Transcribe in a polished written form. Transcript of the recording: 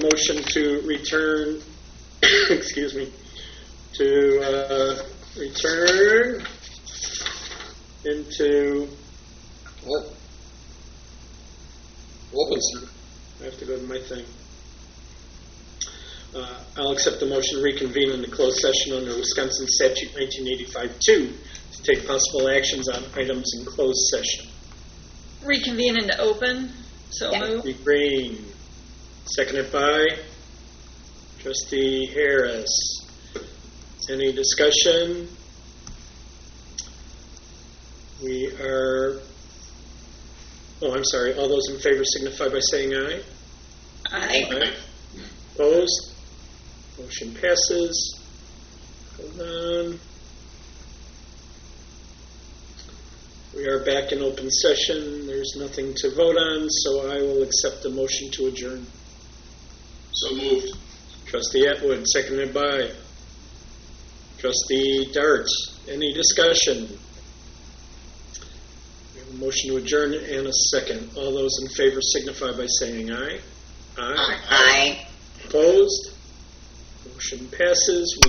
motion to return, excuse me, to return into, Open, sir. I have to go to my thing. I'll accept the motion to reconvene in the closed session under Wisconsin Statute 1985-2 to take possible actions on items in closed session. Reconvene into open. So Yeah. move. Trustee Green, seconded by Trustee Harris. Any discussion? We are, I'm sorry, all those in favor signify by saying aye. Aye. Aye. Opposed? Motion passes. Hold on. We are back in open session. There's nothing to vote on, so I will accept the motion to adjourn. So moved. Trustee Atwood, seconded by Trustee Dart. Any discussion? We have a motion to adjourn and a second. All those in favor signify by saying aye. Aye. Aye. Opposed? Motion passes.